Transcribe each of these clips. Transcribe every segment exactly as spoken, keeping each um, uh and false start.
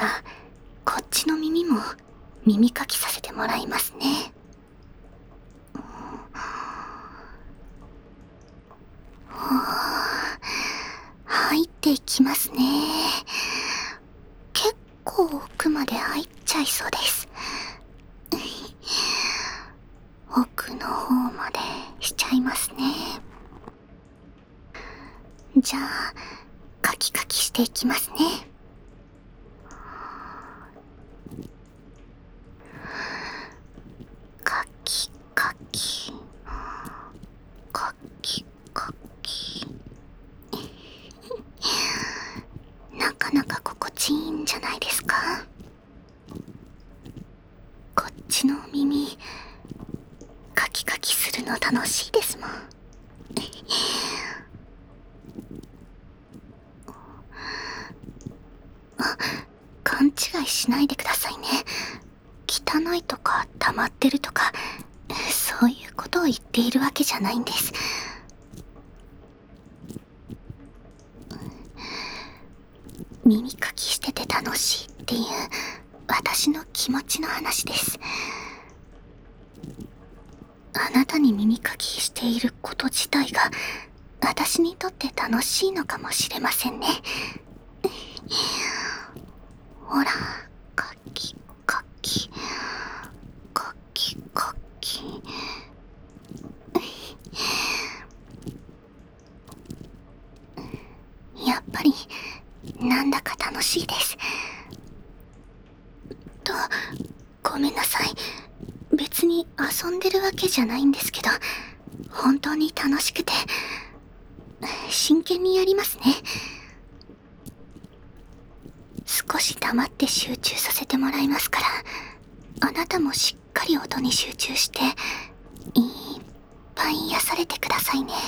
ら、こっちの耳も耳かきさせてもらいますね。入っていきますね。結構奥まで入っちゃいそうです。奥の方までしちゃいますね。じゃあ、カキカキしていきますね。カキカキ、カキカキ。なかなか心地いいんじゃないですか。こっちの耳、カキカキするの楽しいですもん。あ、勘違いしないでくださいね。汚いとか溜まってるとか、そういうことを言っているわけじゃないんです。耳かきしてて楽しいっていう私の気持ちの話です。あなたに耳かきしていること自体が私にとって楽しいのかもしれませんね。ほら、カキカキ、カキカキ。やっぱりなんだか楽しいです。と、ごめんなさい。別に遊んでるわけじゃないんですけど、本当に楽しくて、真剣にやりますね。少し黙って集中させてもらいますから、あなたもしっかり音に集中して、いっぱい癒されてくださいね。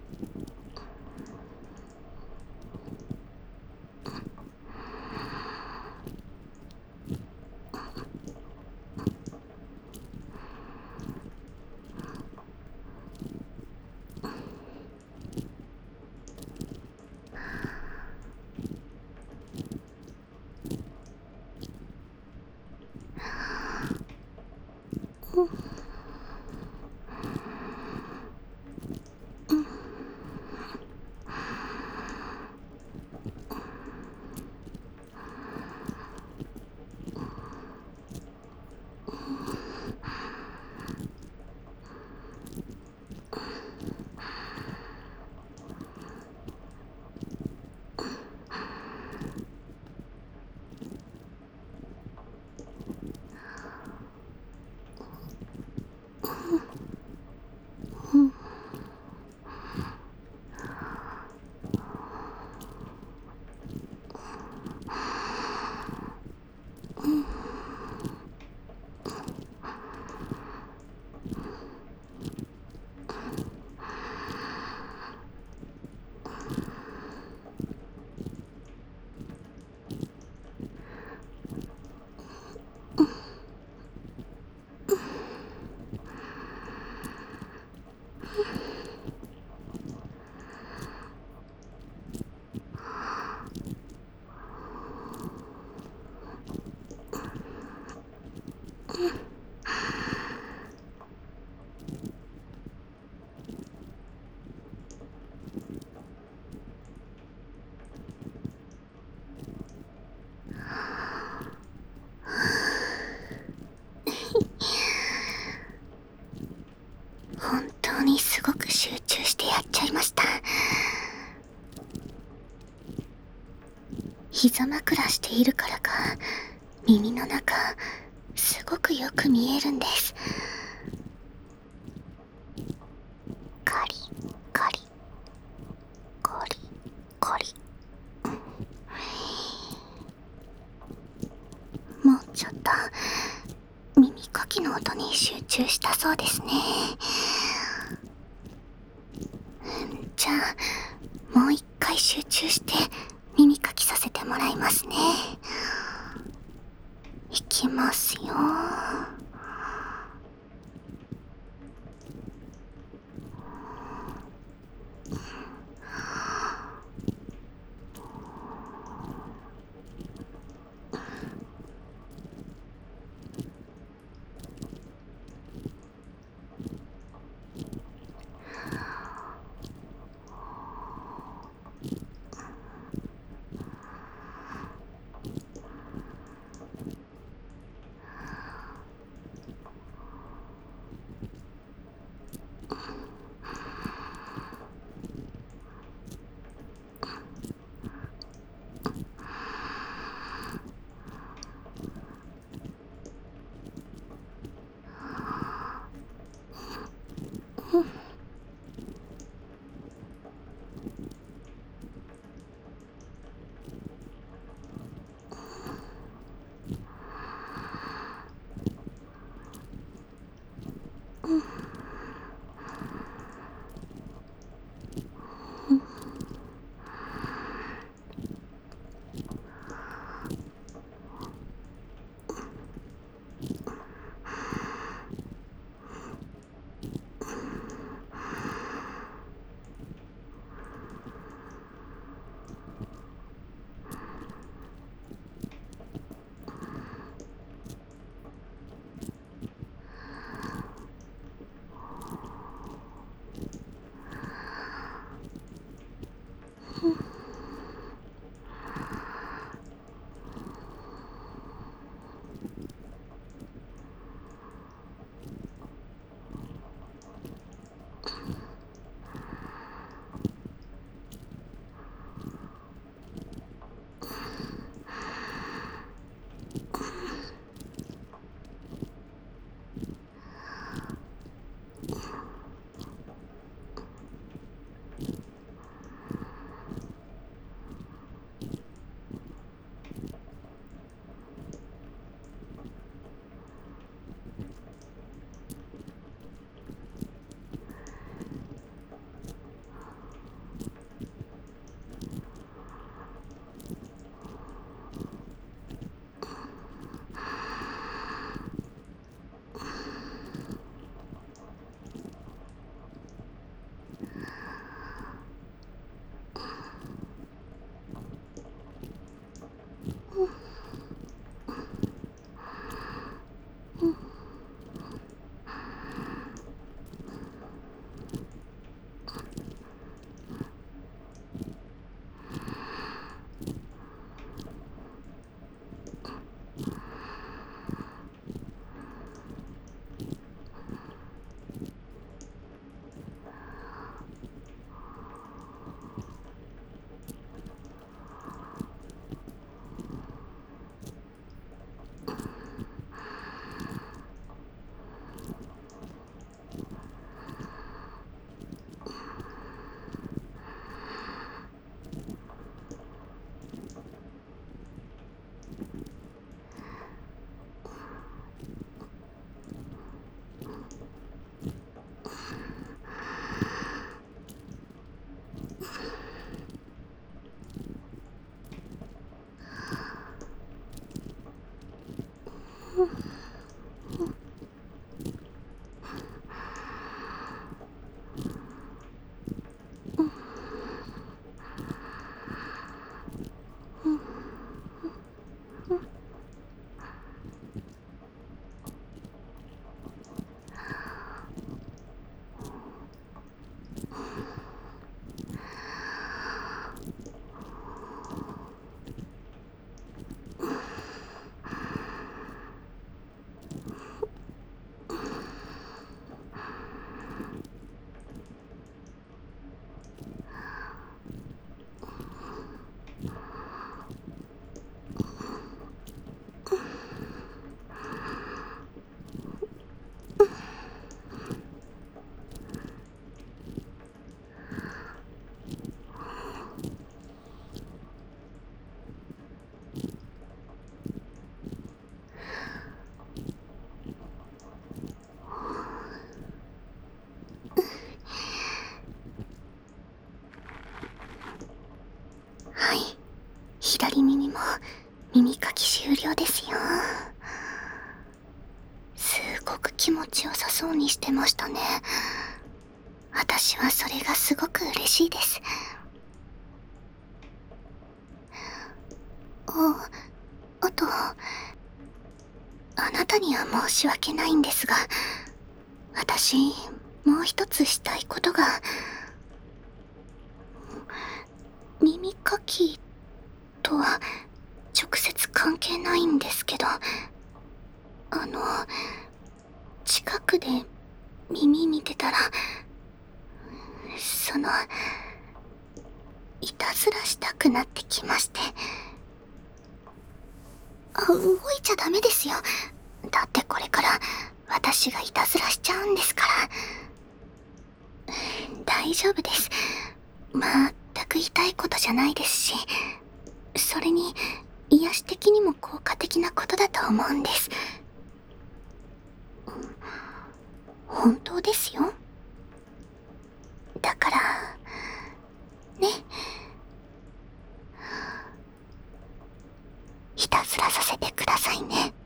本当にすごく集中してやっちゃいました。膝枕しているからか耳の中すごくよく見えるんです。カリカリカリカリ、もうちょっと耳かきの音に集中したそうですね。じゃあもう一回集中して耳かきさせてもらいますね。いきますよ。 耳かき終了ですよ。すごく気持ちよさそうにしてましたね。私はそれがすごく嬉しいです。あ、あと、あなたには申し訳ないんですが、私、もう一つしたいことが。耳かきとは直接関係ないんですけど、あの、近くで耳見てたら、その、いたずらしたくなってきまして。あ、動いちゃダメですよ。だってこれから私がいたずらしちゃうんですから。大丈夫です。全く痛いことじゃないですし、それに癒し的にも効果的なことだと思うんです。本当ですよ。だからね、いたずらさせてくださいね。